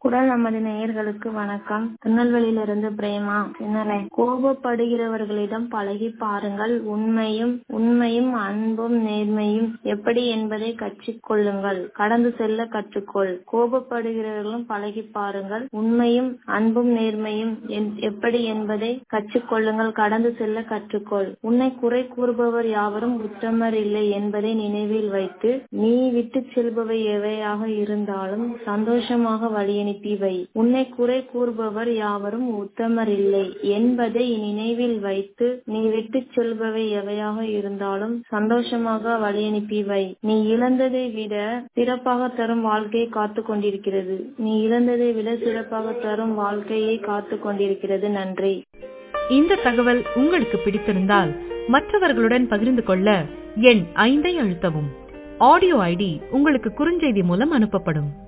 குரல் நமது நேயர்களுக்கு வணக்கம். திருநெல்வேலியிலிருந்து பிரேமா. கோபப்படுகிறவர்களிடம் பழகி பாருங்கள், உண்மையும் அன்பும் நேர்மையும் எப்படி என்பதை கற்றுக்கொள்ளுங்கள், கடந்து செல்ல கற்றுக்கொள். கோபப்படுகிறவர்களும் பழகி பாருங்கள், உண்மையும் அன்பும் நேர்மையும் எப்படி என்பதை கற்றுக்கொள்ளுங்கள், கடந்து செல்ல கற்றுக்கொள். உன்னை குறை கூறுபவர் யாவரும் உத்தமர் இல்லை என்பதை நினைவில் வைத்து, நீ விட்டு செல்பவை எவையாக இருந்தாலும் சந்தோஷமாக வழியனுப்பி வை. உன்னை குறை கூறுபவர் யாவரும் உத்தமர் இல்லை என்பதை நினைவில் வைத்து, நீ விட்டு செல்பவை எவையாக இருந்தாலும் சந்தோஷமாக வழியனுப்பி வை. நீ இழந்ததை விட சிறப்பாக தரும் வாழ்க்கையை காத்து கொண்டிருக்கிறது. நன்றி. இந்த தகவல் உங்களுக்கு பிடித்திருந்தால் மற்றவர்களுடன் பகிர்ந்து கொள்ள எண் 5 அழுத்தவும். ஆடியோ ஐடி உங்களுக்கு குறுஞ்செய்தி மூலம் அனுப்பப்படும்.